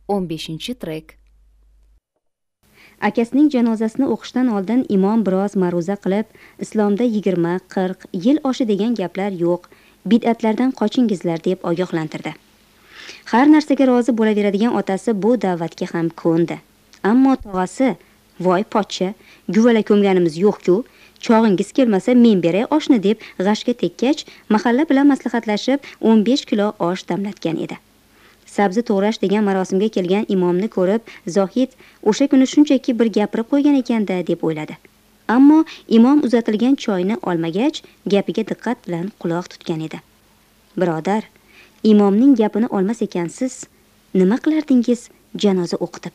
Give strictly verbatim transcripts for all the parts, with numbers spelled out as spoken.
o'n beshinchi trek. Akasining janozasini o'qishdan oldin imom biroz ma'ruza qilib, islomda yigirma qirq yil oshi degan gaplar yo'q, bid'atlardan qochingizlar deb ogohlantirdi. Har narsaga rozi bo'laveradigan otasi bu da'vatga ham ko'ndi. Ammo tog'asi, voy pochcha, guvala ko'mganimiz yo'q-ku, chog'ingiz kelmasa men beray oshni deb g'ashga tekkach, mahalla bilan maslahatlashib o'n besh kilo osh damlatgan edi. Sabzi to'g'rash degan marosimga kelgan imomni ko'rib, Zohid o'sha kuni shunchaki bir gapirib qo'ygan ekanda deb o'yladi. Ammo imom uzatilgan choyni olmagach, gapiga diqqat bilan quloq tutgan edi. Birodar, imomning gapini olmas ekansiz, nima qilardingiz janoza o'qitib?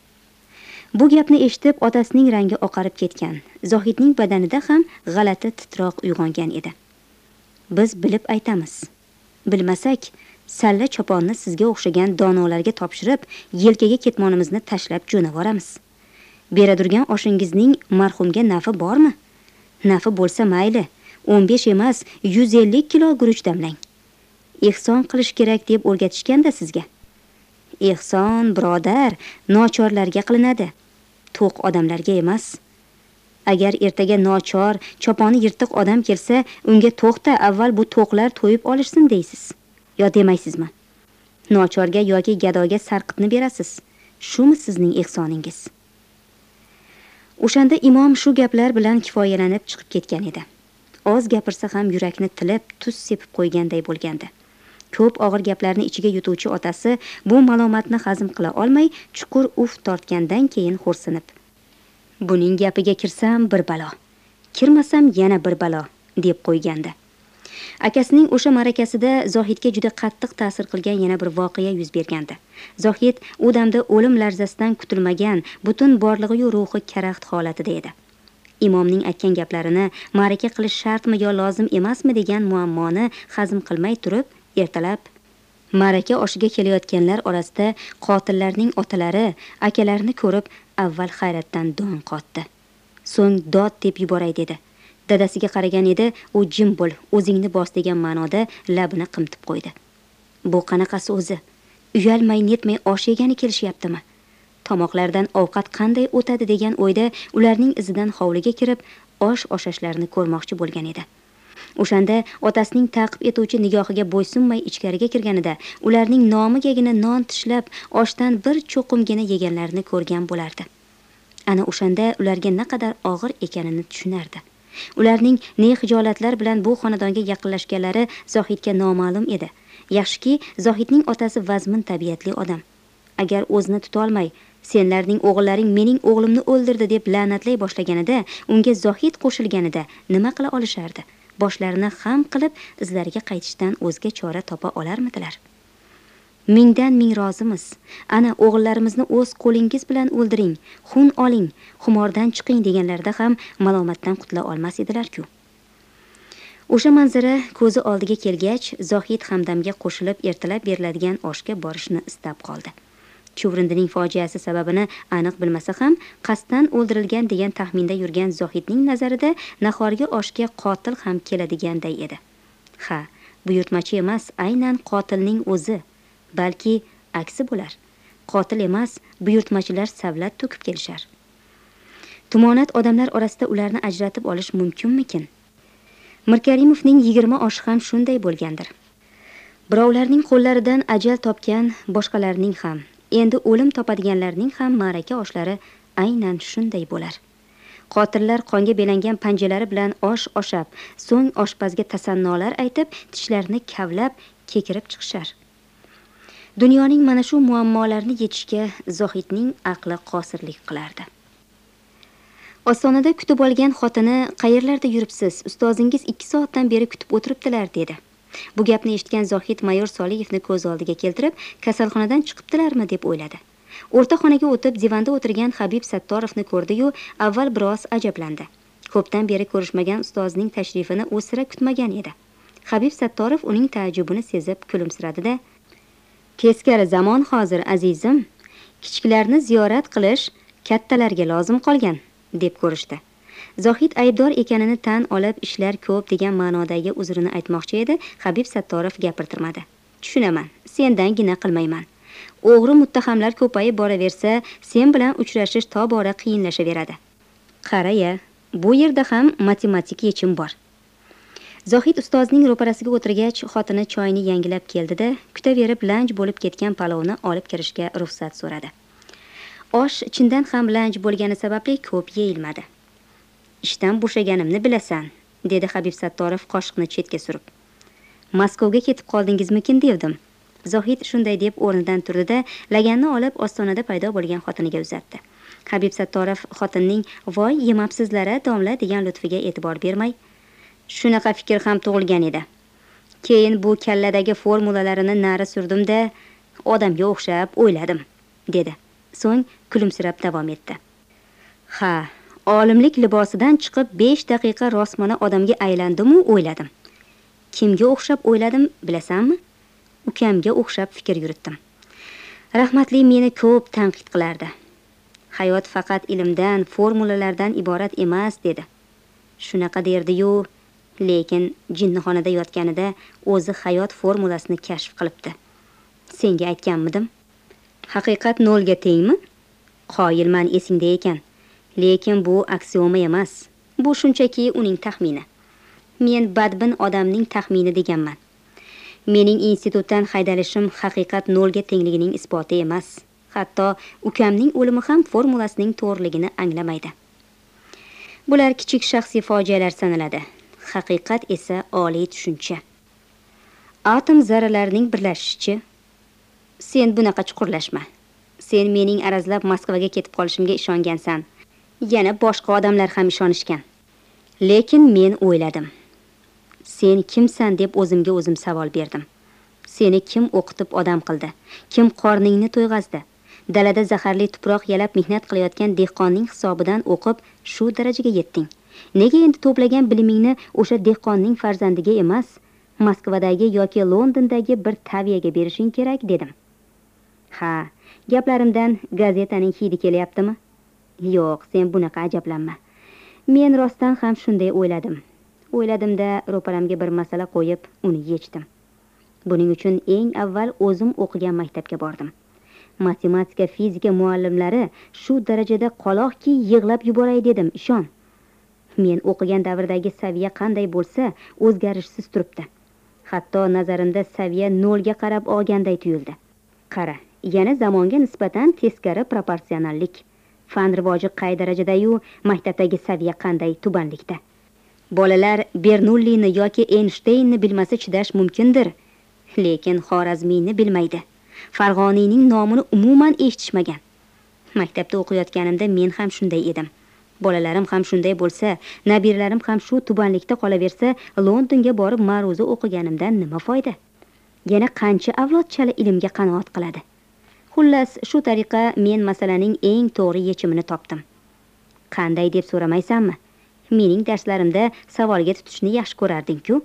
Bu gapni eshitib otasining rangi oqarib ketgan. Zohidning badanida ham g'alati titroq uyg'ongan edi. Biz bilib aytamiz. Bilmasak, salla choponni sizga o'xshagan donolarga topshirib, yelkaga ketmonimizni tashlab jo'navoramiz. Beradurgan oshingizning marhumga nafi bormi? Nafi bo'lsa mayli, o'n besh emas, yuz ellik kilo guruch damlang. Ehson qilish kerak deb o'rgatishganda sizga. Ehson, birodar, nochorlarga qilinadi. To'q odamlarga emas. Agar ertaga nochor, choponi yirtiq odam kelsa, unga to'xta, avval bu to'qlar to'yib olishsin deysiz. Yo demaysizmi? Nochorga yoki gadoga sarqitni berasiz. Shumi sizning ehsoningiz? O'shanda imom shu gaplar bilan kifoyalanib chiqib ketgan edi. Oz gapirsa ham yurakni tilib, tuz sepib qo'yganday bo'lgandi. Ko'p og'ir gaplarni ichiga yutuvchi otasi bu malomatni hazm qila olmay, chuqur uf tortgandan keyin xo'rsinib, buning gapiga kirsam bir balo, kirmasam yana bir balo deb qo'ygandi. Akasining o'sha ma'rakasida Zohidga juda qattiq ta'sir qilgan yana bir voqea yuz bergandi. Zohid u damda o'lim larzasidan kutilmagan, butun borlig'i-yu ruhi karaxt holatida edi. Imomning aytgan gaplarini ma'raka qilish shartmi yo lozim emasmi degan muammoni hazm qilmay turib, ertalab ma'raka oshiga kelayotganlar orasida qotillarning otalari, akalarini ko'rib, avval hayratdan don qotdi. So'ng dod deb yuboray dedi. Dadasiga qaragan edi, u jim bo'l, o'zingni bos degan ma'noda labini qimtib qo'ydi. Bu qanaqasi o'zi? Uyalmay netmay osh yegani kelishyaptimi? Tomoqlardan ovqat qanday o'tadi degan o'yda ularning izidan hovliga kirib, osh oshashlarini ko'rmoqchi bo'lgan edi. O'shanda otasining ta'qib etuvchi nigohiga bo'ysunmay ichkariga kirganida, ularning nomigagina non tishlab, oshdan bir cho'qimgina yeganlarini ko'rgan bo'lardi. Ana o'shanda ularga naqadar og'ir ekanini tushunardi. Ularning ne hijolatlar bilan bu xonadonga yaqinlashganlari Zohidga noma'lum edi. Yaxshiki, Zohidning otasi vazmin tabiatli odam. Agar o'zini tuta olmay, senlarning o'g'illaring mening o'g'limni o'ldirdi deb la'natlay boshlaganida, unga Zohid qo'shilganida nima qila olishardi? Boshlarini xam qilib, izlariga qaytishdan o'zga chora topa olarmidilar? Mingdan ming rozimiz. Ana o'g'illarimizni o'z qo'lingiz bilan o'ldiring, xun oling, xumordan chiqing deganlarda ham malomatdan qutula olmas edilar-ku. O'sha manzara ko'zi oldiga kelgach, Zohid Hamdamga qo'shilib ertalab beriladigan oshga borishni istab qoldi. Chuvrindining fojiasi sababini aniq bilmasa ham, qasddan o'ldirilgan degan taxminda yurgan Zohidning nazarida nahorgi oshga qotil ham keladiganday edi. Ha, buyurtmachi emas, aynan qotilning o'zi. Balki aksi bo'lar. Qotil emas, buyurtmachilar savlat to'kib kelishar. Tumonat odamlar orasida ularni ajratib olish mumkinmikin? Mirkarimovning yigirma oshi ham shunday bo'lgandir. Birovlarning qo'llaridan ajal topgan boshqalarning ham, endi o'lim topadiganlarning ham ma'raka oshlari aynan shunday bo'lar. Qotillar qonga belangan panjalari bilan osh oshab, so'ng oshpazga tasannolar aytib, tishlarini kavlab, kekirib chiqishar. Dunyoning mana shu muammolarini yechishga Zohidning aqli qosirlik qilardi. Ostonada kutib olgan xotini, "Qayerlarda yuribsiz? Ustozingiz ikki soatdan beri kutib o'tiribdilar" dedi. Bu gapni eshitgan Zohid mayor Soliyevni ko'z oldiga keltirib, kasalxonadan chiqibdilarmi deb o'yladi. O'rta xonaga o'tib, divanda o'tirgan Habib Sattorovni ko'rdi-yu, avval biroz ajablandi. Ko'pdan beri ko'rishmagan ustozning tashrifini u sira kutmagan edi. Habib Sattorov uning taajjubini sezib kulimsiradi-da, "Teskari zamon hozir, azizim. Kichiklarni ziyorat qilish kattalarga lozim qolgan" deb ko'rishdi. Zohid aybdor ekanini tan olib, ishlar ko'p degan ma'nodagi uzrini aytmoqchi edi. Habib Sattorov gapirtirmadi. "Tushunaman, sendangina qilmayman. O'g'ri muttahamlar ko'payib boraversa, sen bilan uchrashish tobora qiyinlashaveradi. Qara-ya, bu yerda ham matematik yechim bor. Zohid ustozning ro'parasiga o'tirgach, xotini choyni yangilab keldi-da, kutaverib lanj bo'lib ketgan palovni olib kirishga ruxsat so'radi. Osh chindan ham lanj bo'lgani sababli ko'p yeyilmadi. Ishdan bo'shaganimni bilasan, dedi Habib Sattorov qoshiqni chetga surib. Moskvaga ketib qoldingizmikin devdim. Zohid shunday deb o'rnidan turdi-da, laganni olib ostonada paydo bo'lgan xotiniga uzatdi. Habib Sattorov xotinning "Voy, yemabsizlar-a, domla" degan lutfiga e'tibor bermay, "Shunaqa fikr ham tug'ilgan edi. Keyin bu kalladagi formulalarini nari surdim-da, odamga o'xshab o'yladim", dedi. So'ng kulimsirab davom etdi. "Ha, olimlik libosidan chiqib besh daqiqa rosmana odamga aylandim-u o'yladim. Kimga o'xshab o'yladim, bilasanmi? Ukamga o'xshab fikr yuritdim. Rahmatli meni ko'p tanqid qilardi. Hayot faqat ilmdan, formulalardan iborat emas, dedi. Shunaqa derdi-yu, lekin jinnixonada yotganida o'zi hayot formulasini kashf qilibdi. Senga aytganmidim? Haqiqat nolga tengmi? Qoyilman, esingda ekan. Lekin bu aksioma emas. Bu shunchaki uning taxmini. Men badbin odamning taxmini deganman. Mening institutdan haydalishim haqiqat nolga tengligining isboti emas. Hatto ukamning o'limi ham formulasining to'g'riligini anglamaydi. Bular kichik shaxsiy fojialar sanaladi. Haqiqat esa oliy tushuncha. Atom zarralarining birlashishi. Sen bunaqa chuqurlashma. Sen mening arazlab Moskvaga ketib qolishimga ishongansan. Yana boshqa odamlar ham ishonishgan. Lekin men o'yladim. Sen kimsan deb o'zimga o'zim savol berdim. Seni kim o'qitib odam qildi? Kim qorningni to'yg'azdi? Dalada zaharli tuproq yalab mehnat qilayotgan dehqonning hisobidan o'qib shu darajaga yetding. Nega endi to'plagan bilimingni o'sha dehqonning farzandiga emas, Moskvadagi yoki Londondagi bir taviyaga berishing kerak, dedim. Ha, gaplarimdan gazetaning hidi kelyaptimi? Yo'q, sen bunaqa ajablanma. Men rostdan ham shunday o'yladim. O'yladim-da, ro'paramga bir masala qo'yib, uni yechdim. Buning uchun eng avval o'zim o'qigan maktabga bordim. Matematika, fizika muallimlari shu darajada qoloqki yig'lab yuboray dedim, ishon. Men o'qigan davrdagi saviya qanday bo'lsa, o'zgarishsiz turibdi. Hatto nazarimda saviya nolga qarab olganday tuyuldi. Qara, yana zamonga nisbatan teskari proporsionallik. Fan rivoji qay darajada-yu, maktabdagi saviya qanday tubanlikda. Bolalar Bernoulli'ni yoki Einstein'ni bilmasa chidash mumkindir, lekin Xorazmiyni bilmaydi. Farg'oniyning nomini umuman eshitishmagan. Maktabda o'qiyotganimda men ham shunday edim. Bolalarim ham shunday bo'lsa, nabiralarim ham shu tubanlikda qolaversa, Londonga borib ma'ruza o'qiganimdan nima foyda? Yana qancha avlod chala ilmga qanoat qiladi? Xullas, shu tariqa men masalaning eng to'g'ri yechimini topdim. Qanday deb so'ramaysanmi? Mening darslarimda savolga tutishni yaxshi ko'rarding-ku.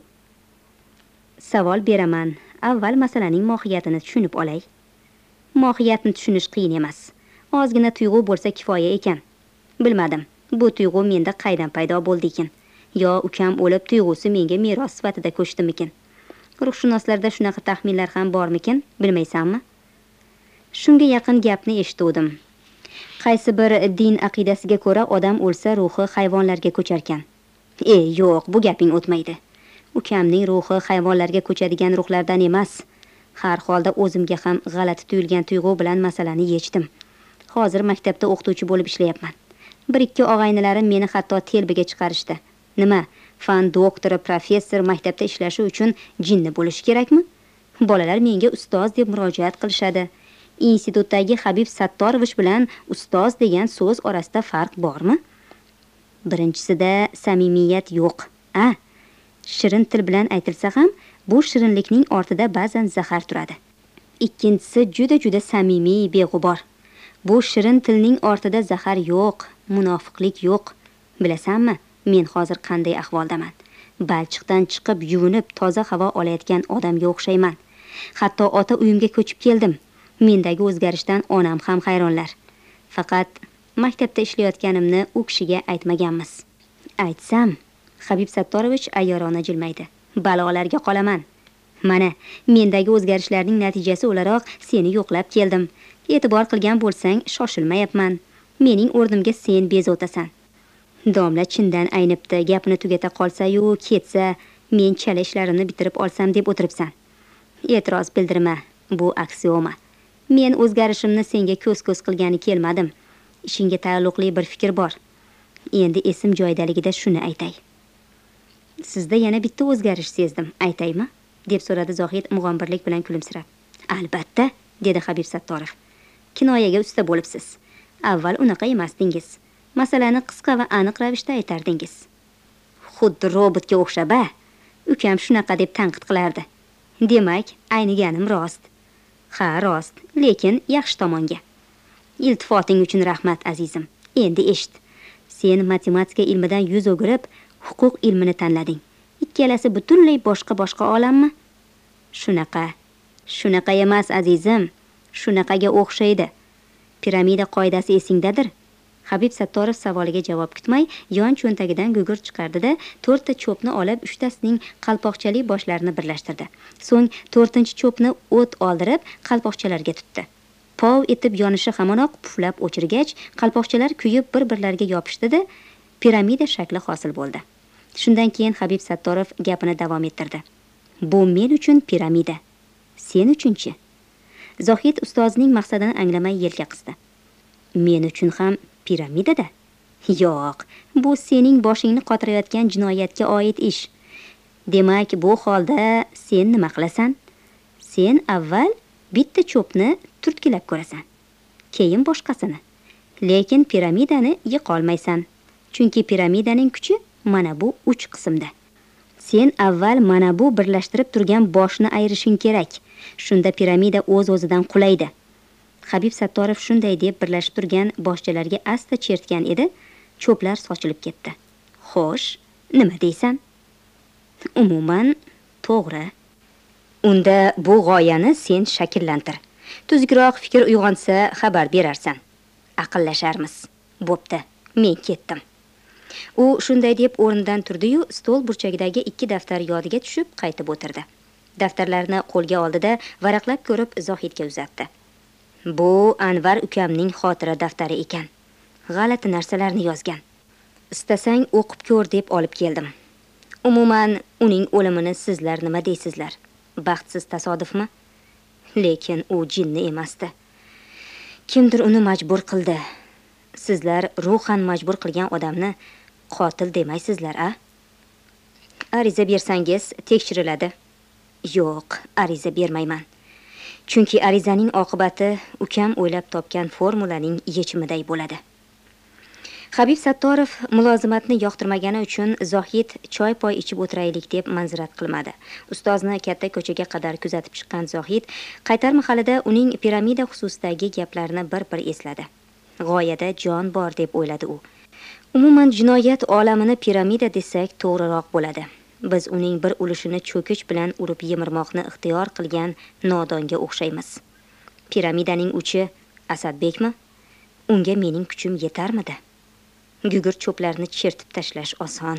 Savol beraman. Avval masalaning mohiyatini tushunib olay. Mohiyatni tushunish qiyin emas. Ozgina tuyg'u bo'lsa kifoya ekan. Bilmadim, bu tuyg'u menda qaydan paydo bo'ldi ekan? Yo ukam o'lib tuyg'usi menga meros sifatida ko'chdimikin? Ruhshunoslarda shunaqa taxminlar ham bormikin, bilmaysanmi? Shunga yaqin gapni eshitdim. Qaysi bir din aqidasiga ko'ra odam o'lsa ruhi hayvonlarga ko'charkan. E, yo'q, bu gaping o'tmaydi. Ukamning ruhi hayvonlarga ko'chadigan ruhlardan emas. Har holda o'zimga ham g'alati tuyulgan tuyg'u bilan masalani yechdim. Hozir maktabda o'qituvchi bo'lib ishlayapman. Bir ikki og'aynilarim meni hatto telbiga chiqarishdi. Nima, fan doktori, professor maktabda ishlashi uchun jinni bo'lish kerakmi? Bolalar menga ustoz deb murojaat qilishadi. Institutdagi Habib Sattorovich bilan ustoz degan so'z orasida farq bormi? Birinchisida samimiyat yo'q. A, shirin til bilan aytilsa ham, bu shirinlikning ortida ba'zan zahar turadi. Ikkinchisi juda-juda samimiy, beg'ubor. Bu shirin tilning ortida zahar yo'q, munofiqlik yo'q. Bilasanmi, men hozir qanday ahvoldaman? Balchiqdan chiqib, yuvinib, toza havo olayotgan odamga o'xshayman. Hatto ota uyimga ko'chib keldim. Mendagi o'zgarishdan onam ham hayronlar. Faqat maktabda ishlayotganimni u kishiga aytmaganmiz. Aytsam, Habib Sattorovich ayyorona jilmaydi. Balolarga qolaman. Mana, mendagi o'zgarishlarning natijasi o'laroq seni yo'qlab keldim. E'tibor qilgan bo'lsang, shoshilmayapman. Mening o'rnimga sen bezotasan. Domla chindan aynibdi. Gapini tugata qolsa-yu, ketsa, men chala ishlarimni bitirib olsam deb o'tiribsan. E'tiroz bildirma, bu aksioma. Men o'zgarishimni senga ko'z-ko'z qilgani kelmadim. Ishingga taalluqli bir fikr bor. Endi esim joyidaligida shuni aytay. Sizda yana bitta o'zgarish sezdim, aytaymi? Deb so'radi Zohid mug'ombirlik bilan kulimsirab. Albatta, dedi Habib Sattorov. Kinoyaga usta bo'libsiz. Avval unaqa emasdingiz. Masalani qisqa va aniq ravishda aytardingiz. Xuddi robotga o'xshab-a? Ukam shunaqa deb tanqid qilardi. Demak, ayniganim rost. Ha, rost, lekin yaxshi tomonga. Iltifoting uchun rahmat azizim. Endi eshit. Sen matematika ilmidan yuz o'girib, huquq ilmini tanlading. Ikkalasi butunlay boshqa-boshqa olammi? Shunaqa. Shunaqa emas azizim. Shunaqaga o'xshaydi. Piramida qoidasi esingdadir? Habib Sattorov savoliga javob kutmay, yon cho'ntagidan gugurt chiqardi-da, to'rtta cho'pni olib, uchtasining qalpoqchali boshlarini birlashtirdi. So'ng to'rtinchi cho'pni o't oldirib, qalpoqchalarga tutdi. Pov etib yonishi hamonoq puflab o'chirgach, qalpoqchalar kuyib bir-birlariga yopishdi-da, piramida shakli hosil bo'ldi. Shundan keyin Habib Sattorov gapini davom ettirdi. Bu men uchun piramida. Sen uchunchi? Zohid ustozining maqsadini anglamay yelka qisdi. Men uchun ham piramidada? Yo'q, bu sening boshingni qotirayotgan jinoyatga oid ish. Demak, bu holda sen nima qilasan? Sen avval bitta cho'pni turtkilab ko'rasan, keyin boshqasini. Lekin piramidani yiqolmaysan. Chunki piramidaning kuchi mana bu uch qismda. Sen avval mana bu birlashtirib turgan boshni ayirishing kerak. Shunda piramida o'z-o'zidan qulaydi. Habib Sattorov shunday deb birlashib turgan boshchalarga asta chertgan edi, cho'plar sochilib ketdi. Xo'sh, nima deysan? Umuman to'g'ri. Unda bu g'oyani sen shakllantir. Tuzukroq fikr uyg'onsa xabar berarsan. Aqllasharmiz. Bo'pti, men ketdim. U shunday deb o'rnidan turdi-yu, stol burchagidagi ikki daftar yodiga tushib qaytib o'tirdi. Daftarlarni qo'lga oldi-da, varaqlab ko'rib Zohidga uzatdi. Bu Anvar ukamning xotira daftari ekan. G'alati narsalarni yozgan. Istasang o'qib ko'r deb olib keldim. Umuman uning o'limini sizlar nima deysizlar? Baxtsiz tasodifmi? Lekin u jinni emasdi. Kimdir uni majbur qildi. Sizlar ruhan majbur qilgan odamni qotil demaysizlar, a? Ariza bersangiz tekshiriladi. Yo'q, ariza bermayman. Chunki arizaning oqibati ukam o'ylab topgan formulaning yechimiday bo'ladi. Habib Sattorov mulozimatni yoqtirmagani uchun Zohid choy poy ichib o'tiraylik deb manzirat qilmadi. Ustozni katta ko'chaga qadar kuzatib chiqqan Zohid qaytar mahalida uning piramida xususidagi gaplarini bir-bir esladi. G'oyada jon bor deb o'yladi u. Umuman jinoyat olamini piramida desak to'g'riroq bo'ladi. Biz uning bir ulushini cho'kich bilan urib yemirmoqni ixtiyor qilgan nodonga o'xshaymiz. Piramidaning uchi Asadbekmi? Unga mening kuchim yetarmidi? Gugurt cho'plarni chertib tashlash oson.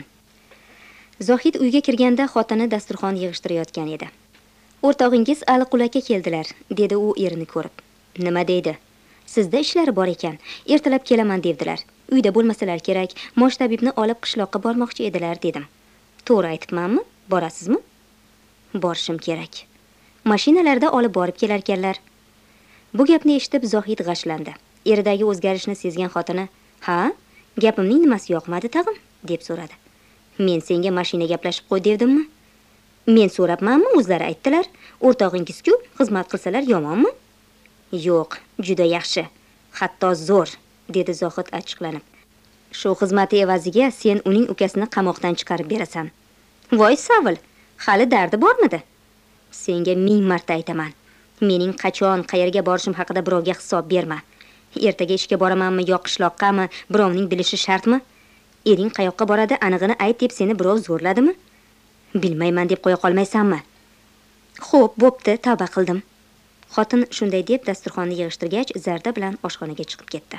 Zohid uyga kirganda xotini dasturxon yig'ishtirayotgan edi. O'rtog'ingiz Aliqulaka keldilar, dedi u erini ko'rib. Nima deydi? Sizda ishlari bor ekan, ertalab kelaman devdilar. Uyda bo'lmasalar kerak, mosh tabibni olib qishloqqa bormoqchi edilar dedim. To'g'ri aytibmanmi? Borasizmi? Borishim kerak. Mashinalarda olib borib kelarkanlar. Bu gapni eshitib Zohid g'ashlandi. Eridagi o'zgarishni sezgan xotini, "Ha, gapimning nimasi yoqmadi tag'in?" deb so'radi. "Men senga mashina gaplashib qo'y devdimmi?" "Men so'rabmanmi, o'zlari aytdilar. O'rtog'ingiz-ku, xizmat qilsalar yomonmi?" "Yo'q, juda yaxshi. Hatto zo'r", dedi Zohid achchiqlanib. "Shu xizmati evaziga sen uning ukasini qamoqdan chiqarib berasan." "Voy savil, hali dardi bormidi?" "Senga ming marta aytaman. Mening qachon, qayerga borishim haqida birovga hisob berma. Ertaga ishga boramanmi yo qishloqqami, birovning bilishi shartmi? Ering qayoqqa boradi, anig'ini ayt deb seni birov zo'rladimi? Bilmayman deb qo'ya qolmaysanmi?" "Xo'p, bo'pti, tavba qildim." Xotin shunday deb dasturxonni yig'ishtirgach, zarda bilan oshxonaga chiqib ketdi.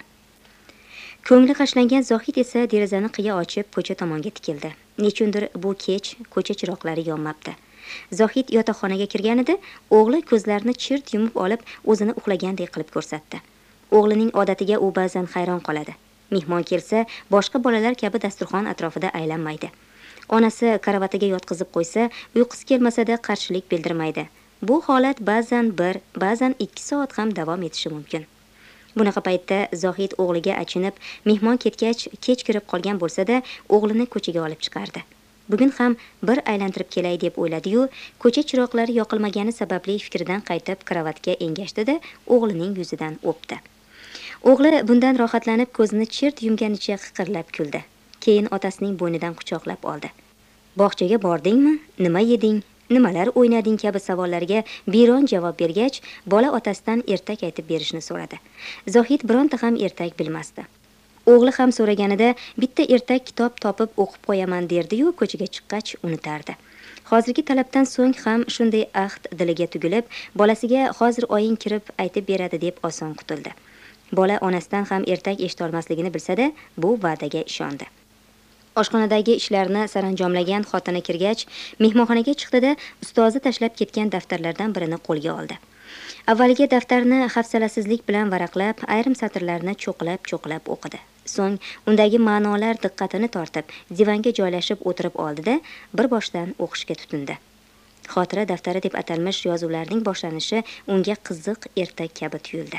Ko'ngli qashlangan Zohid esa derazani qiya ochib ko'cha tomonga tikildi. Nechundir bu kech ko'cha chiroqlari yonmabdi. Zohid yotoqxonaga kirganida o'g'li ko'zlarini chirt yumib olib o'zini uxlagandek qilib ko'rsatdi. O'g'lining odatiga u ba'zan hayron qoladi. Mehmon kelsa, boshqa bolalar kabi dasturxon atrofida aylanmaydi. Onasi karavatiga yotqizib qo'ysa, uyqusi kelmasada qarshilik bildirmaydi. Bu holat ba'zan bir, ba'zan ikki soat ham davom etishi mumkin. Bunaqa paytda Zohid o'g'liga achinib, mehmon ketgach kech kirib qolgan bo'lsa-da, o'g'lini ko'chaga olib chiqardi. Bugun ham bir aylantirib kelay deb o'yladi-yu, ko'cha chiroqlari yoqilmagani sababli fikridan qaytib karavotga engashdi-da, o'g'lining yuzidan o'pdi. O'g'li bundan rohatlanib ko'zini chirt yumganicha qiqirlab kuldi. Keyin otasining bo'ynidan quchoqlab oldi. "Bog'chaga bordingmi? Nima yeding? Nimalar o'ynading?" kabi savollarga biyron javob bergach, bola otasidan ertak aytib berishni so'radi. Zohid bironta ham ertak bilmasdi. O'g'li ham so'raganida bitta ertak kitob topib o'qib qo'yaman derdi-yu, ko'chaga chiqqach unutardi. Hozirgi talabdan so'ng ham shunday ahd diliga tugilib, bolasiga hozir oying kirib aytib beradi deb oson qutuldi. Bola onasidan ham ertak eshita olmasligini bilsa-da, bu va'daga ishondi. Oshxonadagi ishlarni saranjomlagan xotini kirgach, mehmonxonaga chiqdi-da, ustozi tashlab ketgan daftarlardan birini qo'lga oldi. Avvaliga daftarni hafsalasizlik bilan varaqlab, ayrim satrlarni cho'qilab-cho'qilab o'qidi. So'ng undagi ma'nolar diqqatini tortib, divanga joylashib o'tirib oldi-da, bir boshdan o'qishga tutindi. Xotira daftari deb atalmish yozuvlarning boshlanishi unga qiziq ertak kabi tuyuldi.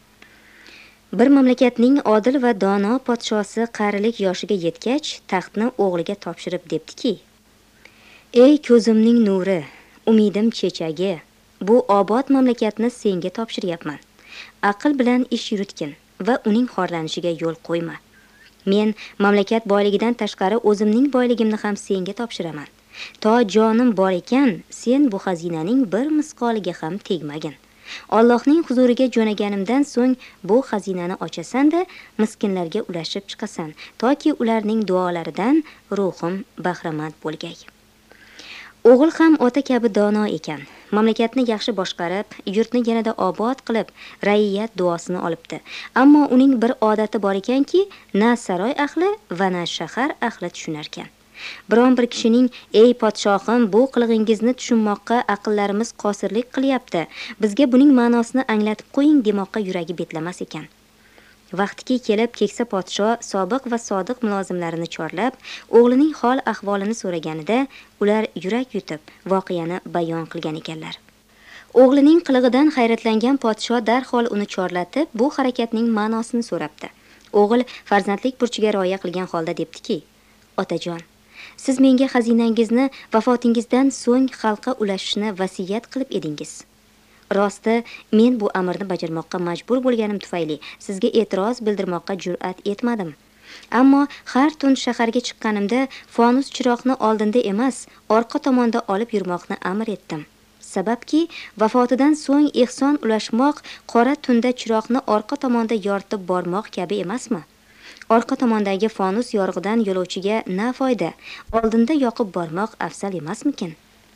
Bir mamlakatning odil va dono podshosi qarilik yoshiga yetgach, taxtni o'g'liga topshirib debdiki: "Ey ko'zimning nuri, umidim chechagi, bu obod mamlakatni senga topshiryapman. Aql bilan ish yuritgin va uning xorlanishiga yo'l qo'yma. Men mamlakat boyligidan tashqari o'zimning boyligimni ham senga topshiraman. To jonim bor ekan, sen bu xazinaning bir misqoliga ham tegmagin. Allohning huzuriga jo'naganimdan so'ng bu xazinani ochasan-da, miskinlarga ulashib chiqasan, toki ularning duolaridan ruhim bahramand bo'lgay." O'g'il ham ota kabi dono ekan. Mamlakatni yaxshi boshqarib, yurtni yanada obod qilib, ra'iyat duosini olibdi. Ammo uning bir odati bor ekanki, na saroy ahli va na shahar ahli tushunarkan. Biron bir kishining "Ey podshohim, bu qilig'ingizni tushunmoqqa aqllarimiz qosirlik qilyapti. Bizga buning ma'nosini anglatib qo'ying" demoqqa yuragi betlamas ekan. Vaqtiki kelib keksa podsho sobiq va sodiq mulozimlarini chorlab, o'g'lining hol ahvolini so'raganida, ular yurak yutib voqeani bayon qilgan ekanlar. O'g'lining qilig'idan hayratlangan podsho darhol uni chorlatib, bu harakatning ma'nosini so'rabdi. O'g'il farzandlik burchiga rioya qilgan holda debdiki: "Otajon, siz menga xazinangizni vafotingizdan so'ng xalqqa ulashishni vasiyat qilib edingiz. Rosti, men bu amirni bajarmoqqa majbur bo'lganim tufayli sizga e'tiroz bildirmoqqa jur'at etmadim. Ammo har tun shaharga chiqqanimda fonus chiroqni oldinda emas, orqa tomonda olib yurmoqni amr etdim. Sababki, vafotidan so'ng ehson ulashmoq qora tunda chiroqni orqa tomonda yoritib bormoq kabi emasmi? Orqa tomondagi fonus yorug'idan yo'lovchiga na foyda, oldinda yoqib bormoq afzal emasmikin?"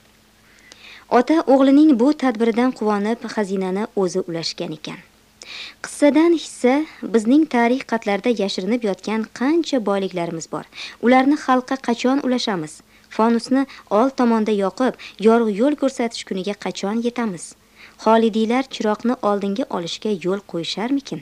Ota o'g'lining bu tadbiridan quvonib, xazinani o'zi ulashgan ekan. Qissadan hissa bizning tarix qatlarida yashirinib yotgan qancha boyliklarimiz bor. Ularni xalqqa qachon ulashamiz? Fonusni old tomonda yoqib, yorug' yo'l ko'rsatish kuniga qachon yetamiz? Xolidiylar chiroqni oldinga olishga yo'l qo'yisharmikin?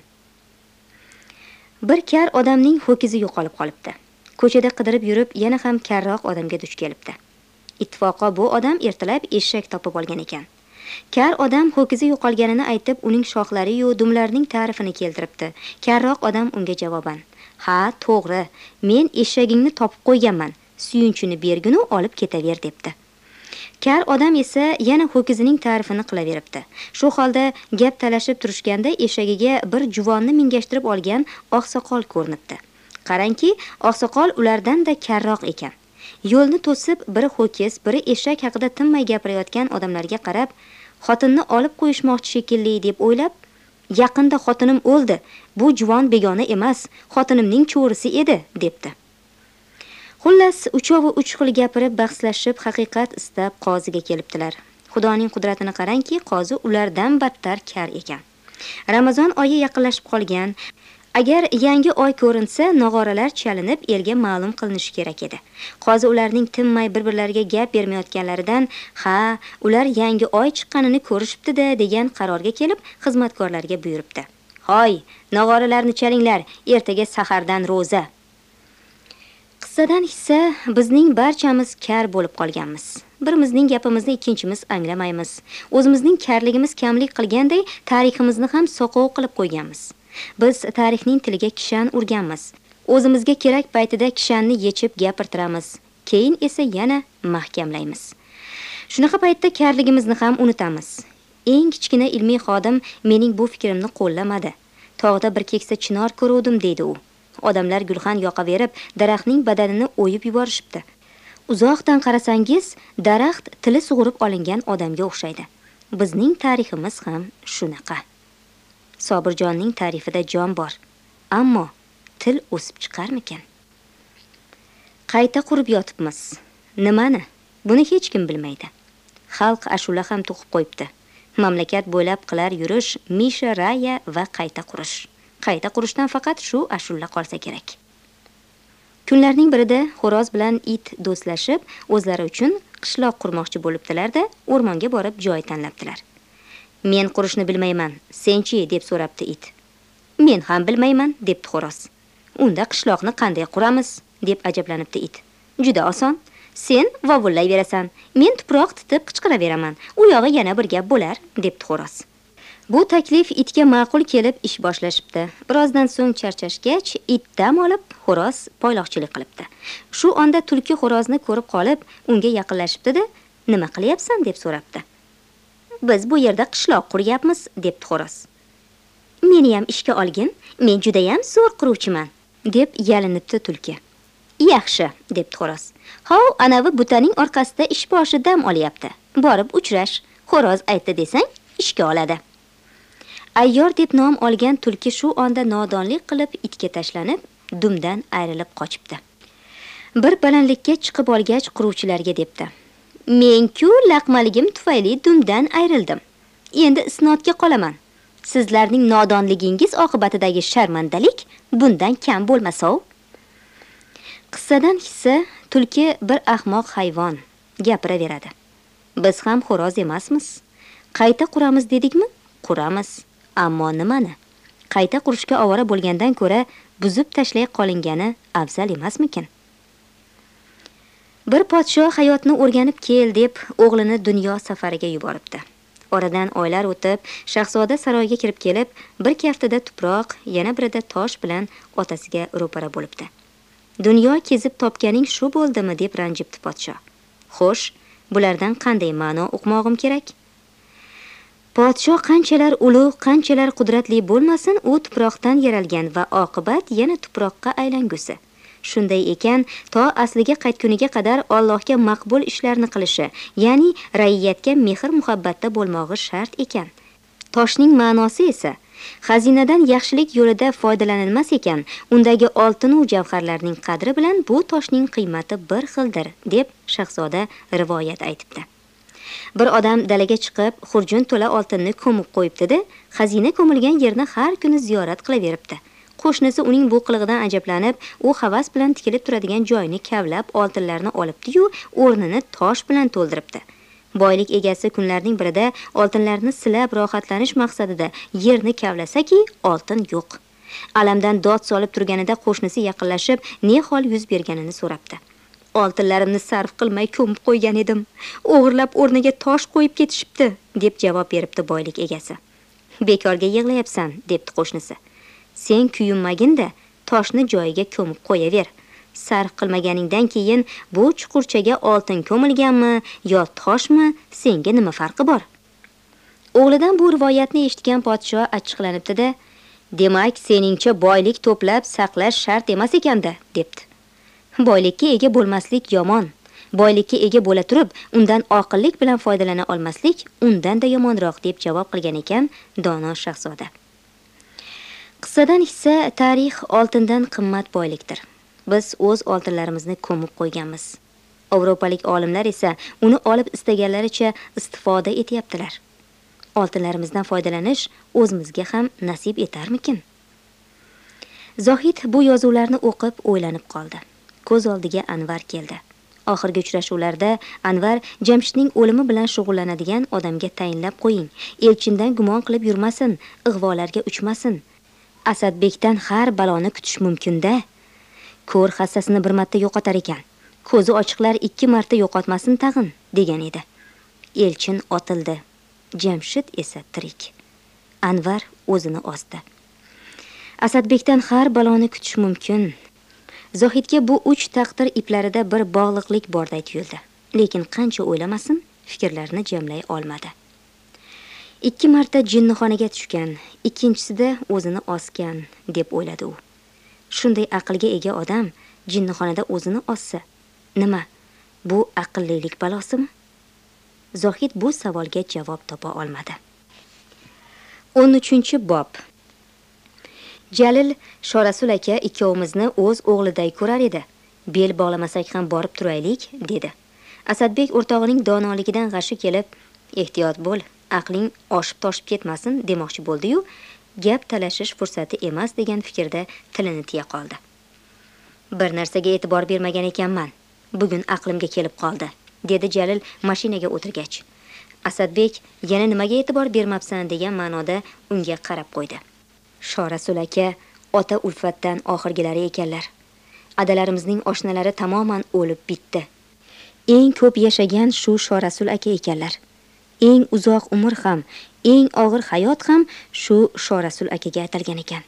Bir kar odamning ho'kizi yo'qolib qolibdi. Ko'chada qidirib yurib, yana ham karroq odamga duch kelibdi. Ittifoqo bu odam ertalab eshak topib olgan ekan. Kar odam ho'kizi yo'qolganini aytib, uning shoxlari yu dumlarining ta'rifini keltiribdi. Karroq odam unga javoban: "Ha, to'g'ri. Men eshagingni topib qo'yganman. Suyunchini berginu olib ketaver" debdi. Kar odam esa yana ho'kizining ta'rifini qilaveribdi. Shu holda gap talashib turishganda eshagiga bir juvonni mingashtirib olgan oqsoqol ko'rinibdi. Qarangki, oqsoqol ulardan-da karroq ekan. Yo'lni to'sib, biri ho'kiz, biri eshak haqida tinmay gapirayotgan odamlarga qarab, xotinni olib qo'yishmoqchi shekilli deb o'ylab, "Yaqinda xotinim o'ldi. Bu juvon begona emas, xotinimning cho'risi edi" debdi. Xullas, uchovi uch xil gapirib, bahslashib, haqiqat istab qoziga kelibdilar. Xudoning qudratini qarangki, qozi ulardan battar kar ekan. Ramazon oyi yaqinlashib qolgan. Agar yangi oy ko'rinsa, nog'oralar chalinib elga ma'lum qilinishi kerak edi. Qozi ularning tinmay bir-birlariga gap bermayotganlaridan, "Ha, ular yangi oy chiqqanini ko'rishibdi-da" degan qarorga kelib, xizmatkorlarga buyuribdi. "Hoy, nog'oralarni chalinglar, ertaga sahardan ro'za." Qissadan hissa bizning barchamiz kar bo'lib qolganmiz. Birimizning gapimizni ikkinchimiz anglamaymiz. O'zimizning karligimiz kamlik qilganday, tariximizni ham soqov qilib qo'yganmiz. Biz tarixning tiliga kishan urganmiz. O'zimizga kerak paytida kishanni yechib gapirtiramiz, keyin esa yana mahkamlaymiz. Shunaqa paytda karligimizni ham unutamiz. Eng kichkina ilmiy xodim mening bu fikrimni qo'llamadi. Tog'da bir keksa chinor ko'ruvdim deydi u. Odamlar gulxan yoqaverib, daraxtning badanini o'yib yuborishibdi. Uzoqdan qarasangiz, daraxt tili sug'urib olingan odamga o'xshaydi. Bizning tariximiz ham shunaqa. Sobirjonning ta'rifida jon bor, ammo til o'sib chiqarmikan? Qayta qurib yotibmiz. Nimani? Buni hech kim bilmaydi. Xalq ashula ham to'qib qo'yibdi. Mamlakat bo'ylab qilar yurish, Misha Raya va qayta qurish. Qayta qurishdan faqat shu ashula qolsa kerak. Kunlarning birida xo'roz bilan it do'stlashib, o'zlari uchun qishloq qurmoqchi bo'libdilar-da, o'rmonga borib joy tanlabdilar. "Men qurishni bilmayman, senchi?" deb so'rabdi it. "Men ham bilmayman", debdi xo'roz. "Unda qishloqni qanday quramiz?" deb ajablanibdi it. "Juda oson. Sen vovullayverasan, men tuproq titib qichqiraveraman. U yog'i yana bir gap bo'lar", debdi xo'roz. Bu taklif itga ma'qul kelib ish boshlashibdi. Birozdan so'ng charchashgach, it dam olib, xo'roz poyloqchilik qilibdi. Shu onda tulki xo'rozni ko'rib qolib, unga yaqinlashibdi-da, "Nima qilyapsan?" deb so'rabdi. "Biz bu yerda qishloq quryapmiz", debdi xo'roz. "Meni ham ishga olgin, men juda ham zo'r quruvchiman", deb yalinibdi tulki. "Yaxshi", debdi xo'roz. "Hov, anavi butaning orqasida ishboshi dam olyapti. Borib uchrash. Xo'roz aytdi desang, ishga oladi." Ayyor deb nom olgan tulki shu onda nodonlik qilib itga tashlanib, dumdan ayrilib qochibdi. Bir balandlikka chiqib olgach quruvchilarga debdi: "Men-ku laqmaligim tufayli dumdan ayrildim. Endi isnodga qolaman. Sizlarning nodonligingiz oqibatidagi sharmandalik bundan kam bo'lmasa-u." Qissadan hissa tulki bir ahmoq hayvon, gapiraveradi. Biz ham xo'roz emasmiz. Qayta quramiz dedikmi? Quramiz. Ammo nimani? Qayta qurishga ovora bo'lgandan ko'ra buzib tashlay qolingani afzal emasmikin? Bir podsho hayotni o'rganib kel deb o'g'lini dunyo safariga yuboribdi. Oradan oylar o'tib, shahzoda saroyga kirib kelib, bir kaftada tuproq, yana birida tosh bilan otasiga ro'para bo'libdi. "Dunyo kezib topganing shu bo'ldimi?" deb ranjibdi podsho. "Xo'sh, bulardan qanday ma'no uqmog'im kerak?" Podsho qanchalar ulug', qanchalar qudratli bo'lmasin, u tuproqdan yaralgan va oqibat yana tuproqqa aylangusi. Shunday ekan, to asliga qaytguniga qadar Allohga maqbul ishlarni qilishi, ya'ni raiyatga mehr-muhabbatda bo'lmog'i shart ekan. Toshning ma'nosi esa xazinadan yaxshilik yo'lida foydalanilmas ekan, undagi oltin va javharlarning qadri bilan bu toshning qiymati bir xildir, deb shahzoda rivoyat aytibdi. Bir odam dalaga chiqib, xurjun to'la oltinni ko'mib qo'yibdi-da, xazina ko'milgan yerni har kuni ziyorat qilaveribdi. Qo'shnisi uning bu qilig'idan ajablanib, u havas bilan tikilib turadigan joyini kavlab, oltinlarni olibdi-yu, o'rnini tosh bilan to'ldiribdi. Boylik egasi kunlarning birida oltinlarni silab rohatlanish maqsadida yerni kavlasaki, oltin yo'q. Alamdan dod solib turganida qo'shnisi yaqinlashib, ne hol yuz berganini so'rabdi. "Oltinlarimni sarf qilmay ko'mib qo'ygan edim. O'g'irlab o'rniga tosh qo'yib ketishibdi", deb javob beribdi boylik egasi. "Bekorga yig'layapsan", debdi qo'shnisi. "Sen kuyunmaginda toshni joyiga ko'mib qo'yaver. Sarf qilmaganingdan keyin bu chuqurchaga oltin ko'milganmi yo toshmi, senga nima farqi bor?" O'g'lidan bu rivoyatni eshitgan podsho achchiqlanibdi-da, "Demak, seningcha boylik to'plab saqlash shart emas ekanda", debdi. "Boylikka ega bo'lmaslik yomon. Boylikka ega bo'la turib, undan oqillik bilan foydalana olmaslik undan-da yomonroq", deb javob qilgan ekan dono shahzoda. Qissadan hissa tarix oltindan qimmat boylikdir. Biz o'z oltinlarimizni ko'mib qo'yganmiz. Yevropalik olimlar esa uni olib istaganlaricha istifoda etyaptilar. Oltinlarimizdan foydalanish o'zimizga ham nasib etarmikin? Zohid bu yozuvlarni o'qib o'ylanib qoldi. Ko'z oldiga Anvar keldi. Oxirgi uchrashuvlarda Anvar Jamshidning o'limi bilan shug'ullanadigan odamga tayinlab qo'ying. Elchindan gumon qilib yurmasin, ig'volarga uchmasin. Asadbekdan har baloni kutish mumkin-da. Ko'r hassasini bir marta yo'qotar ekan. Ko'zi ochiqlar ikki marta yo'qotmasin tag'in, degan edi. Elchin otildi. Jamshid esa tirik. Anvar o'zini osdi. Asadbekdan har baloni kutish mumkin. Zohidga bu uch taqdir iplarida bir bog'liqlik borday tuyuldi. Lekin qancha o'ylamasin, fikrlarini jamlay olmadi. Ikki marta jinnixonaga tushgan, ikkinchisida o'zini osgan deb o'yladi u. Shunday aqlga ega odam jinnixonada o'zini ossa, nima? Bu aqllilik balosimi? Zohid bu savolga javob topa olmadi. o'n uchinchi bob. Jalil Shorasul aka ikkovimizni o'z o'g'liday ko'rar edi. Bel bog'lamasak ham borib turaylik, dedi. Asadbek o'rtog'ining donoligidan g'ashi kelib, ehtiyot bo'l, aqling oshib-toshib ketmasin demoqchi bo'ldi-yu, gap talashish fursati emas degan fikrda tilini tiya qoldi. Bir narsaga e'tibor bermagan ekanman. Bugun aqlimga kelib qoldi, dedi Jalil mashinaga o'tirgach. Asadbek yana nimaga e'tibor bermabsan degan ma'noda unga qarab qo'ydi. Shorasul aka ota ulfatdan oxirgilari ekanlar. Adalarimizning oshnalari tamoman o'lib bitdi. Eng ko'p yashagan shu Shorasul aka ekanlar. Eng uzoq umr ham, eng og'ir hayot ham shu Shorasul akaga atalgan ekan.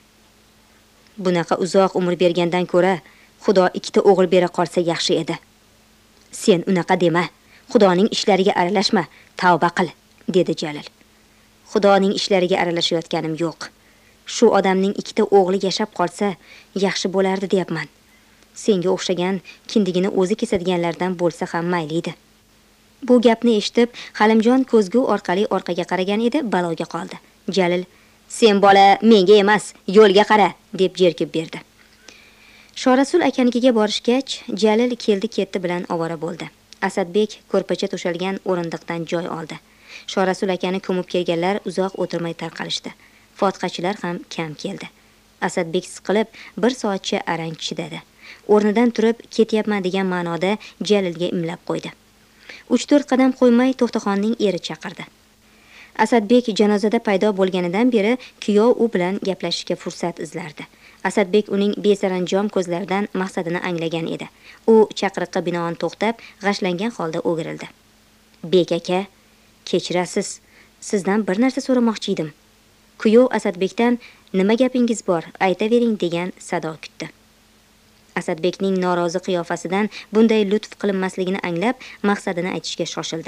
Bunaqa uzoq umr bergandan ko'ra Xudo ikkita o'g'il bera qolsa yaxshi edi. Sen unaqa dema. Xudoning ishlariga aralashma, tavba qil, dedi Jalil. Xudoning ishlariga aralashayotganim yo'q. Shu odamning ikkita o'g'li yashab qolsa yaxshi bo'lardi deyapman. Senga o'xshagan kindigini o'zi kesadiganlardan bo'lsa ham mayli edi. Bu gapni eshitib, Halimjon ko'zgu orqali orqaga qaragan edi, baloga qoldi. Jalil, sen bola menga emas, yo'lga qara, deb jerkib berdi. Shorasul akanikiga borishgach, Jalil keldi-ketdi bilan ovora bo'ldi. Asadbek ko'rpacha to'shalgan o'rindiqdan joy oldi. Shorasul akani ko'mib kelganlar uzoq o'tirmay tarqalishdi. Fotqachilar ham kam keldi. Asadbek siqilib bir soatcha arang chidadi. O'rnidan turib ketyapman degan ma'noda Jalilga imlab qo'ydi. uch to'rt qadam qo'ymay To'xtaxonning eri chaqirdi. Asadbek janozada paydo bo'lganidan beri kuyov u bilan gaplashishga fursat izlardi. Asadbek uning besaranjom ko'zlaridan maqsadini anglagan edi. U chaqiriqqa binoan to'xtab, g'ashlangan holda o'girildi. Bek aka, kechirasiz, sizdan bir narsa so'ramoqchi edim. Kuyov Asadbekdan nima gapingiz bor, aytavering degan sado kutdi. Asadbekning norozi qiyofasidan bunday lutf qilinmasligini anglab, maqsadini aytishga shoshildi.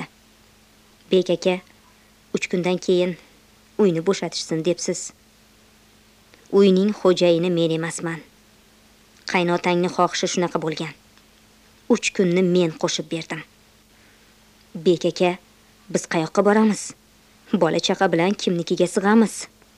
Bek aka, uch kundan keyin uyni bo'shatishsin debsiz. Uyning xo'jayini men emasman. Qaynotangning xohishi shunaqa bo'lgan. uch kunni men qo'shib berdim. Bek aka, biz qayoqqa boramiz? Bola chaqa bilan kimnikiga sig'amiz?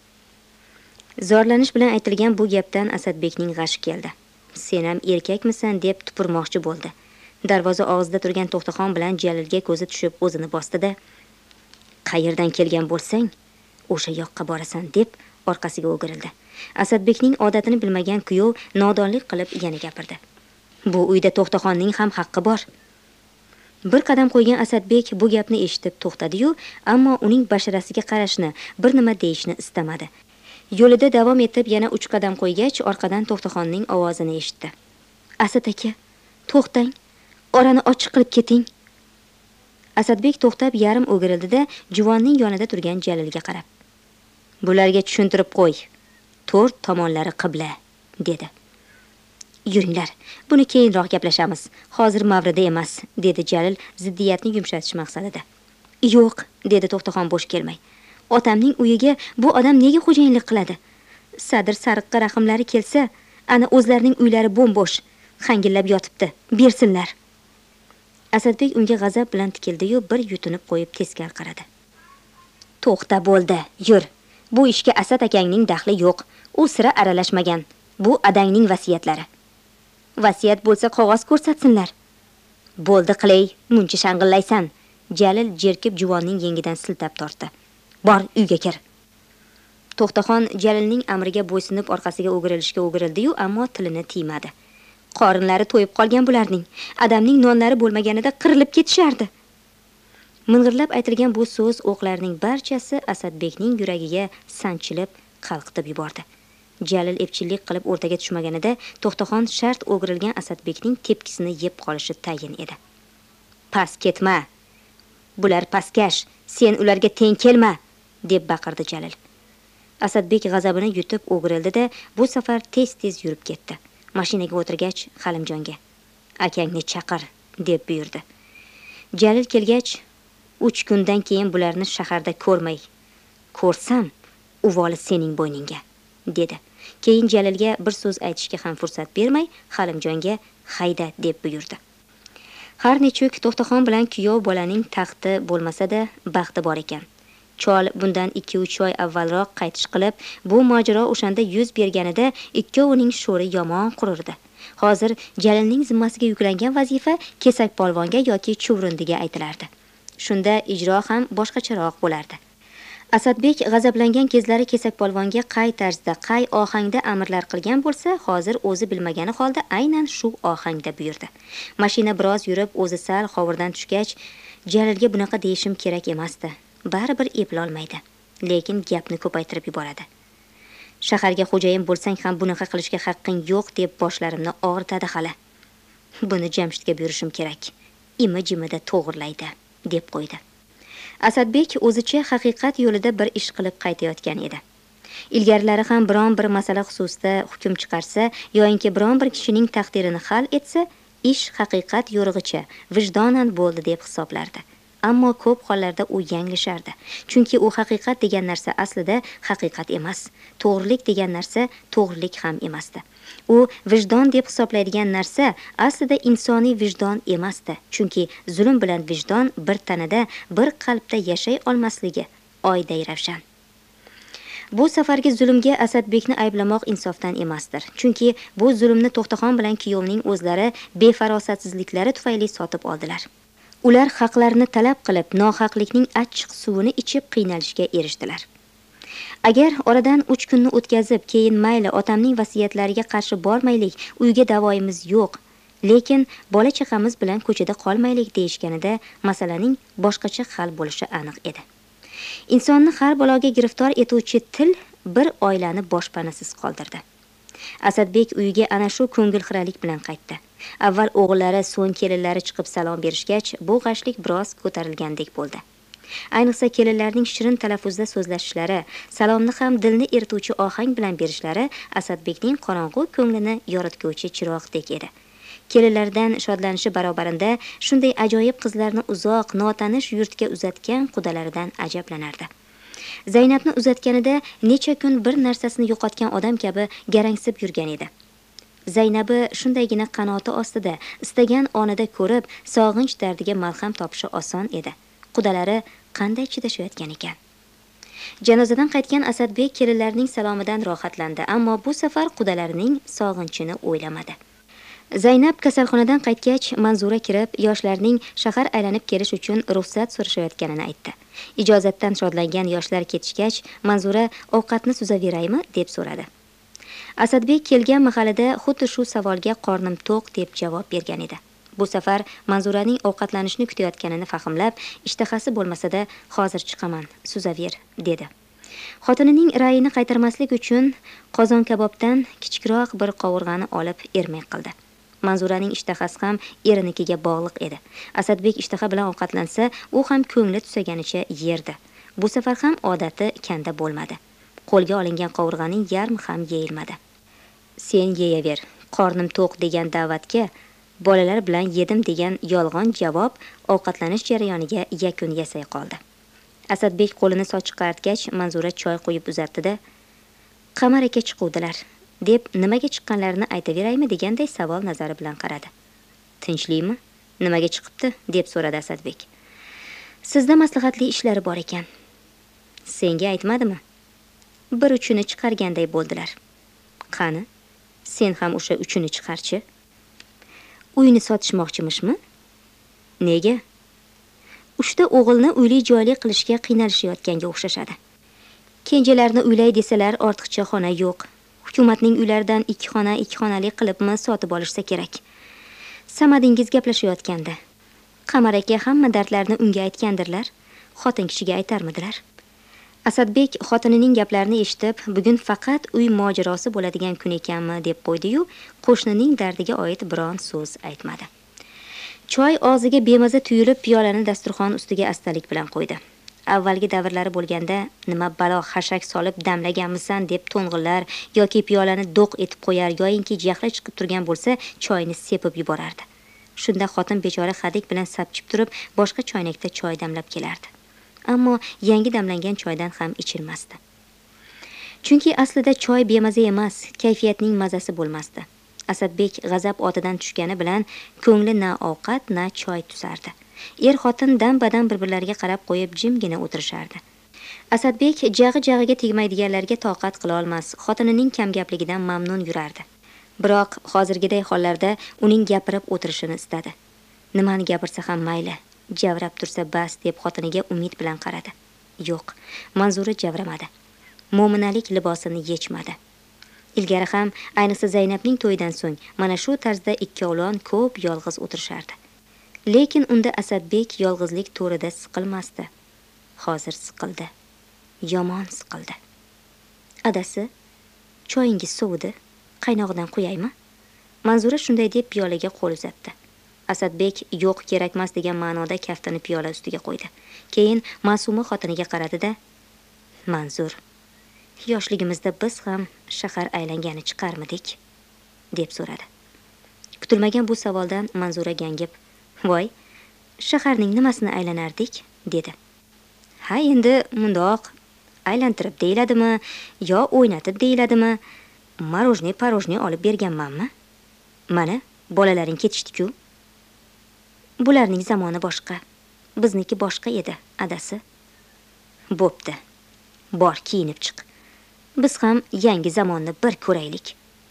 Zorlanish bilan aytilgan bu gapdan Asadbekning g'ashi keldi. Sen ham erkakmisan deb tupurmoqchi bo'ldi. Darvoza og'zida turgan To'xtaxon bilan Jalilga ko'zi tushib o'zini bosdi-da, qayerdan kelgan bo'lsang, o'sha yoqqa borasan deb orqasiga o'girildi. Asadbekning odatini bilmagan kuyov nodonlik qilib yana gapirdi. Bu uyda To'xtaxonning ham haqqi bor. Bir qadam qo'ygan Asadbek bu gapni eshitib to'xtadi-yu, ammo uning basharasiga qarashni, bir nima deyishni istamadi. Yo'lida davom etib yana uch qadam qo'ygach, orqadan To'xtaxonning ovozini eshitdi. Asad aka, to'xtang, orani ochiq qilib keting. Asadbek to'xtab yarim o'girildi-da, juvonning yonida turgan Jalilga qarab. Bularga tushuntirib qo'y. To'rt tomonlari qibla, dedi. Yuringlar, buni keyinroq gaplashamiz. Hozir mavrida emas, dedi Jalil ziddiyatni yumshatish maqsadida. Yo'q, dedi To'xtaxon bo'sh kelmay. Otamning uyiga bu odam nega xo'jayinlik qiladi? Sadr sariqqa rahimlari kelsa, ana o'zlarining uylari bo'm-bo'sh, hangillab yotibdi. Bersinlar. Asadbek unga g'azab bilan tikildi-yu, bir yutunib qo'yib teskar qaradi. To'xta bo'ldi, yur. Bu ishga Asad akangning daxli yo'q. U sira aralashmagan. Bu adangning vasiyatlari. Vasiyat bo'lsa qog'oz ko'rsatsinlar. Bo'ldi qilay, muncha shang'illaysan. Jalil jerkib juvonning yengidan siltab tortdi. Bor, uyga kir. To'xtaxon Jalilning amriga bo'ysunib orqasiga o'girilishga o'girildi-yu, ammo tilini tiymadi. Qorinlari to'yib qolgan bularning. Adamning nonlari bo'lmaganida qirilib ketishardi. Ming'irlab aytilgan bu so'z o'qlarning barchasi Asadbekning yuragiga sanchilib qalqitib yubordi. Jalil epchillik qilib o'rtaga tushmaganida To'xtaxon shart o'girilgan Asadbekning tepkisini yeb qolishi tayin edi. "Pas ketma. Bular paskash, sen ularga teng kelma", deb baqirdi Jalil. Asadbek g'azabini yutib o'girildi-da, bu safar tez-tez yurib ketdi. Mashinaga o'tirgach, Halimjonga "Akangni chaqir", deb buyurdi. Jalil kelgach, uch kundan keyin bularni shaharda ko'rmay, "Ko'rsam, uvoli sening bo'yningga", dedi. Keyin Jalilga bir so'z aytishga ham fursat bermay, Halimjonga "Hayda", deb buyurdi. Har nechuk To'xtaxon bilan kuyov bolaning taxti bo'lmasa-da, baxti bor ekan. Chol bundan ikki uch oy avvalroq qaytish qilib, bu mojaro o'shanda yuz berganida ikkovining sho'ri yomon qururdi. Hozir Jalilning zimmasiga yuklangan vazifa kesakpolvonga yoki chuvrindiga aytilardi. Shunda ijro ham boshqacharoq bo'lardi. Asadbek g'azablangan kezlari kesakpolvonga qay tarzda, qay ohangda amrlar qilgan bo'lsa, hozir o'zi bilmagani holda aynan shu ohangda buyurdi. Mashina biroz yurib, o'zi sal hovurdan tushgach, Jalilga bunaqa deyishim kerak emasdi. Baribir eplolmaydi, lekin gapni ko'paytirib yuboradi. "Shaharga xo'jayin bo'lsang ham bunaqa qilishga haqqing yo'q", deb boshlarimni og'ritadi hali. "Buni Jamshidga buyurishim kerak. Imi-jimida to'g'irlaydi", deb qo'ydi. Asadbek o'zicha haqiqat yo'lida bir ish qilib qaytayotgan edi. Ilgarilari ham biron bir masala xususida hukm chiqarsa, yoinki biron bir kishining taqdirini hal etsa, ish haqiqat yo'rig'icha vijdonan bo'ldi deb hisoblardi. Ammo ko'p hollarda u yanglishardi. Chunki u haqiqat degan narsa aslida haqiqat emas, to'g'rilik degan narsa to'g'rilik ham emasdi. U vijdon deb hisoblaydigan narsa aslida insoniy vijdon emasdi. Chunki zulm bilan vijdon bir tanada, bir qalbda yashay olmasligi oyday ravshan. Bu safargi zulmga Asadbekni ayblamoq insofdan emasdir. Chunki bu zulmni To'xtaxon bilan kuyovning o'zlari befarosatsizliklari tufayli sotib oldilar. Ular haqlarini talab qilib, nohaqlikning achchiq suvini ichib qiynalishga erishdilar. Agar oradan uch kunni o'tkazib, keyin mayli otamning vasiyatlariga qarshi bormaylik, uyga davoyimiz yo'q, lekin bola chaqamiz bilan ko'chada qolmaylik deyishganida masalaning boshqacha hal bo'lishi aniq edi. Insonni har baloga giriftor etuvchi til bir oilani boshpanasiz qoldirdi. Asadbek uyiga ana shu ko'ngilxiralik bilan qaytdi. Avval o'g'illari, so'ng kelinlari chiqib salom berishgach, bu g'ashlik biroz ko'tarilgandek bo'ldi. Ayniqsa kelinlarning shirin talaffuzda so'zlashishlari, salomni ham dilni erituvchi ohang bilan berishlari Asadbekning qorong'u ko'nglini yoritguvchi chiroqdek edi. Kelinlardan shodlanishi barobarinda shunday ajoyib qizlarni uzoq, notanish yurtga uzatgan qudalaridan ajablanardi. Zaynabni uzatganida necha kun bir narsasini yo'qotgan odam kabi garangsib yurgan edi. Zaynabi shundaygina qanoti ostida, istagan onida ko'rib, sog'inch dardiga malham topishi oson edi. Qudalari qanday chidashayotgan ekan. Janozadan qaytgan Asadbek kelinlarning salomidan rohatlandi, ammo bu safar qudalarining sog'inchini o'ylamadi. Zaynab kasalxonadan qaytgach, Manzura kirib, yoshlarning shahar aylanib kelish uchun ruxsat so'rashayotganini aytdi. Ijozatdan shodlangan yoshlar ketishgach, Manzura "Ovqatni suzaveraymi?" deb so'radi. Asadbek kelgan mahalida xuddi shu savolga "Qornim to'q" deb javob bergan edi. Bu safar Manzuraning ovqatlanishni kutayotganini fahmlab, ishtahasi bo'lmasa-da, "Hozir chiqaman, suzaver", dedi. Xotinining ra'yini qaytarmaslik uchun qozon kabobdan kichikroq bir qovurg'ani olib ermak qildi. Manzuraning ishtahasi ham erinikiga bog'liq edi. Asadbek ishtaha bilan ovqatlansa, u ham ko'ngli tusaganicha yerdi. Bu safar ham odati kanda bo'lmadi. Qo'lga olingan qovurg'aning yarmi ham yeyilmadi. "Sen yeyaver, qornim to'q" degan da'vatga bolalar bilan yedim degan yolg'on javob ovqatlanish jarayoniga yakun yasay qoldi. Asadbek qo'lini sochiqqa artgach, Manzura choy qo'yib uzatdi-da, "Qamar aka chiquvdilar", deb nimaga chiqqanlarini aytaveraymi deganday savol nazari bilan qaradi. "Tinchlikmi? Nimaga chiqibdi?" deb so'radi Asadbek. "Sizda maslahatli ishlari bor ekan." "Senga aytmadimi?" "Bir uchini chiqarganday bo'ldilar." "Qani, sen ham o'sha uchini chiqarchi." "Uyni sotishmoqchimishmi?" "Nega?" "Uchta o'g'ilni uyli joyli qilishga qiynalishayotganga o'xshashadi." Kenjalarni uylay desalar ortiqcha xona yo'q. Hukumatning uylaridan ikki xona ikki xonali qilibmi sotib olishsa kerak. Samadingiz gaplashayotgandi. Qamar aka hamma dardlarni unga aytgandirlar. Xotin kishiga aytarmidilar? Asadbek xotinining gaplarini eshitib, bugun faqat uy mojarosi bo'ladigan kun ekanmi deb qo'ydi-yu, qo'shnining dardiga oid biron so'z aytmadi. Choy og'ziga bemaza tuyulib, piyolani dasturxon ustiga astalik bilan qo'ydi. Avvalgi davrlari bo'lganda nima balo xashak solib damlaganmisan deb to'ng'illar yoki piyolani do'q etib qo'yar yoyinki jahli chiqib turgan bo'lsa, choyni sepib yuborardi. Shunda xotin bechora hadik bilan sapchib turib, boshqa choynakda choy damlab kelardi. Ammo yangi damlangan choydan ham ichilmasdi. Chunki aslida choy bemaza emas, kayfiyatning mazasi bo'lmasdi. Asadbek g'azab otidan tushgani bilan ko'ngli na ovqat, na choy tusardi. Er-xotin dam-badam bir-birlariga qarab qo'yib jimgina o'tirishardi. Asadbek jag'i-jag'iga tegmaydiganlarga toqat qila olmas, xotinining kamgapligidan mamnun yurardi. Biroq hozirgiday hollarda uning gapirib o'tirishini istadi. Nimani gapirsa ham mayli, javrab tursa bas deb xotiniga umid bilan qaradi. Yo'q, Manzura javramadi. Mo'minalik libosini yechmadi. Ilgari ham ayniqsa Zaynabning to'yidan so'ng mana shu tarzda ikkovlon ko'p yolg'iz o'tirishardi. Lekin unda Asadbek yolg'izlik to'rida siqilmasdi. Hozir siqildi. Yomon siqildi. Adasi, choyingiz sovidi. Qaynog'idan qo'yaymi? Manzura shunday deb piyolaga qo'l uzatdi. Asadbek yo'q kerakmas degan ma'noda kaftini piyola ustiga qo'ydi. Keyin Ma'suma xotiniga qaradi-da, "Manzur, yoshligimizda biz ham shahar aylangani chiqarmidik?" deb so'radi. Kutilmagan bu savoldan Manzura gangib, "Voy, shaharning nimasini aylanardik?" dedi. "Ha, endi mundoq aylantirib deyiladimi, yo o'ynatib deyiladimi? Marojniy, parojniy olib berganmanmi? Mana, bolalaring ketishdi-ku. Bularning zamoni boshqa, bizniki boshqa edi, adasi. Bo'pti. Bor, kiyinib chiq. Biz ham yangi zamonni bir ko'raylik."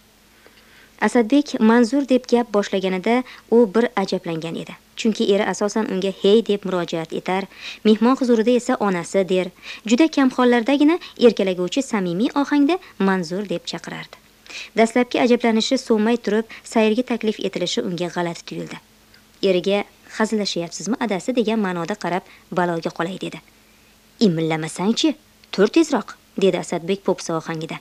Asadbek Manzur deb gap boshlaganida u bir ajablangan edi. Chunki eri asosan unga "hey" deb murojaat etar, mehmon huzurida esa onasi der. Juda kam hollardagina erkalaguvchi samimiy ohangda Manzur deb chaqirardi. Dastlabki ajablanishi so'may turib, sayrga taklif etilishi unga g'alati tuyuldi. Eriga "hazillashyapsizmi adasi" degan ma'noda qarab, baloga qolay dedi. "Imillamasang-chi, tur tezroq", dedi Asadbek po'pisa ohangida.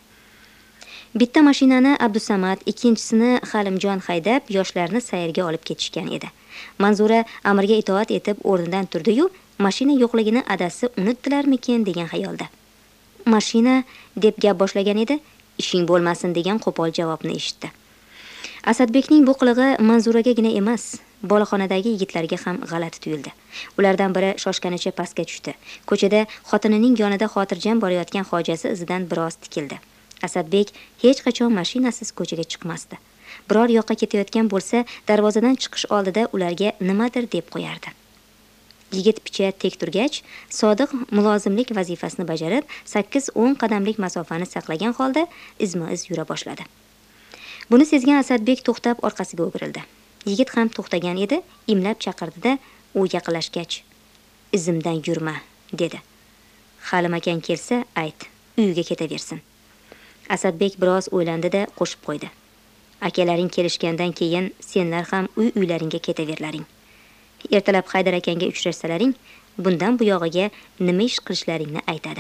Bitta mashinani Abdusamad, ikkinchisini Halimjon haydab, yoshlarni sayrga olib ketishgan edi. Manzura amirga itoat etib o'rnidan turdi-yu, mashina yo'qligini adasi unutdilarmikin degan xayolda. "Mashina" deb gap boshlagan edi, "ishing bo'lmasin" degan qo'pol javobni eshitdi. Asadbekning bu qilig'i Manzuragagina emas, boloxonadagi yigitlarga ham g'alati tuyuldi. Ulardan biri shoshganicha pastga tushdi. Ko'chada xotinining yonida xotirjam borayotgan hojasi izidan biroz tikildi. Asadbek hech qachon mashinasiz ko'chaga chiqmasdi. Biror yoqqa ketayotgan bo'lsa, darvozadan chiqish oldida ularga nimadir deb qo'yardi. Yigit picha tek turgach, sodiq mulozimlik vazifasini bajarib, sakkiz o'n qadamlik masofani saqlagan holda izma-iz yura boshladi. Buni sezgan Asadbek to'xtab orqasiga o'girildi. Yigit ham to'xtagan edi, imlab chaqirdi-da, u yaqinlashgach, "Izimdan yurma", dedi. "Halim akang kelsa, ayt, uyiga ketaversin." Asadbek biroz o'ylandi-da qo'shib qo'ydi. "Akalaring kelishgandan keyin senlar ham uy-uylaringga ketaverlaring. Ertalab Haydar akangga uchrashsalaring, bundan bu yog'iga nima ish qilishlaringni aytadi."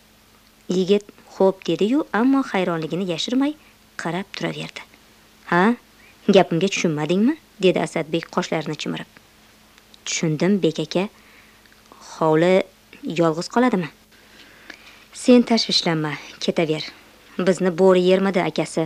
Yigit xo'p dedi-yu, ammo hayronligini yashirmay qarab turaverdi. "Ha, gapimga tushunmadingmi?" dedi Asadbek qoshlarini chimirib. "Tushundim, bek aka. Hovli yolg'iz qoladimi?" "Sen tashvishlanma, ketaver. Bizni bo'ri yermidi akasi."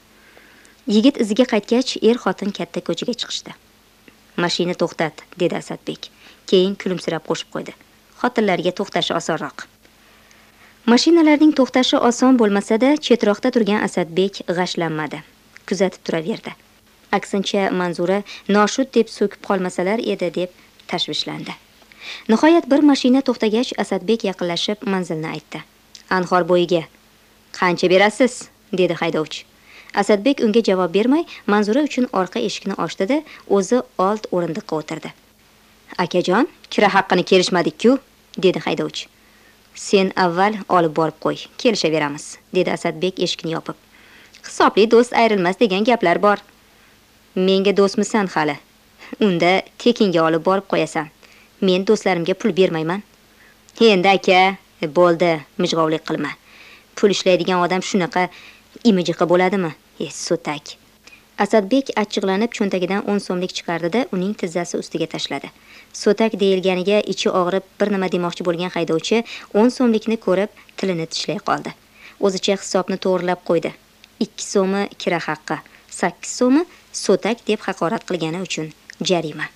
Yigit iziga qaytgach, er-xotin katta ko'chaga chiqishdi. "Mashina to'xtat", dedi Asadbek. Keyin kulimsirab qo'shib qo'ydi. "Xotinlarga to'xtashi osonroq." Mashinalarning to'xtashi oson bo'lmasa-da, chetroqda turgan Asadbek g'ashlanmadi. Kuzatib turaverdi. Aksincha, Manzura noshud deb so'kib qolmasalar edi deb tashvishlandi. Nihoyat bir mashina to'xtagach, Asadbek yaqinlashib manzilni aytdi. "Anhor bo'yiga. Qancha berasiz?" dedi haydovchi. Asadbek unga javob bermay, Manzura uchun orqa eshikni ochdi-da, o'zi old o'rindiqqa o'tirdi. "Akajon, kira haqqini kelishmadik-ku", dedi haydovchi. Sen avval olib borib qo'y, kelishaveramiz, dedi Asadbek eshikni yopib. Hisobli do'st ayrilmas degan gaplar bor. Menga do'stmisan hali? Unda tekinga olib borib qo'yasan. Men do'stlarimga pul bermayman. Endi aka, bo'ldi, mijg'ovlik qilma. Pul ishlaydigan odam shunaqa imijiqi bo'ladimi? E, so'tak. Asadbek achchiqlanib cho'ntagidan o'n so'mlik chiqardi-da, uning tizzasi ustiga tashladi. So'tak deyilganiga ichi og'rib bir nima demoqchi bo'lgan haydovchi o'n so'mlikni ko'rib tilini tishlay qoldi. O'zicha hisobni to'g'rilab qo'ydi. ikki so'mi kira haqqi, sakkiz so'mi so'tak deb haqorat qilgani uchun jarima.